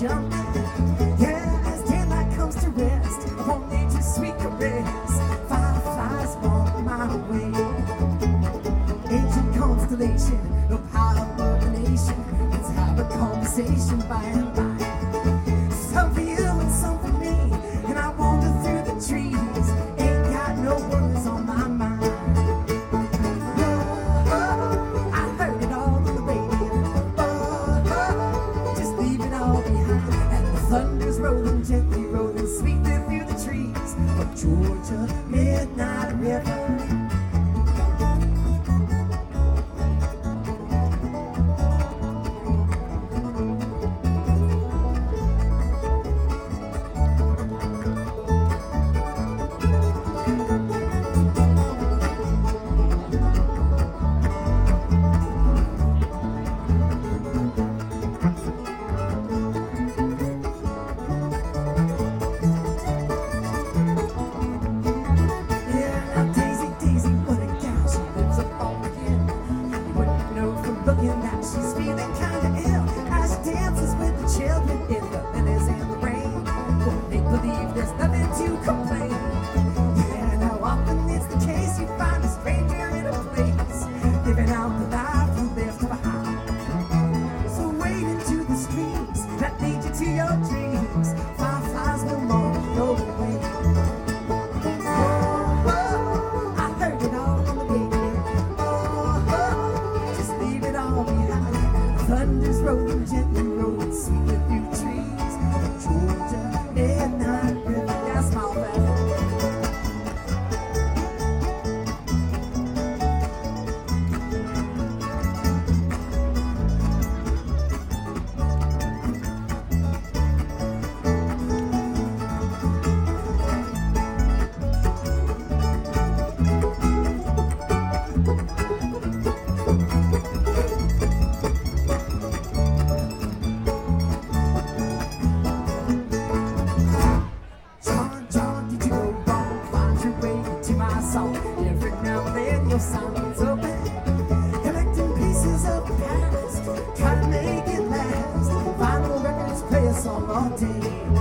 jumping. Yeah, as daylight comes to rest upon nature's sweet caress, fireflies walk my way. Ancient constellation of high above the nation. Let's have a conversation by and by. Some for you and some for me, and I wander through the trees. Ain't got no worries on my mind. I heard it all on the radio. Just leave it all behind. And the thunder's rolling gently, rolling sweetly through the trees of Georgia Midnight River. Thunder's rolling gently, rolling sweetly through the trees of Georgia Midnight River. Yeah, smile back. Every now and then your sound's open, collecting pieces of the past, try to make it last. Vinyl records play a song all day.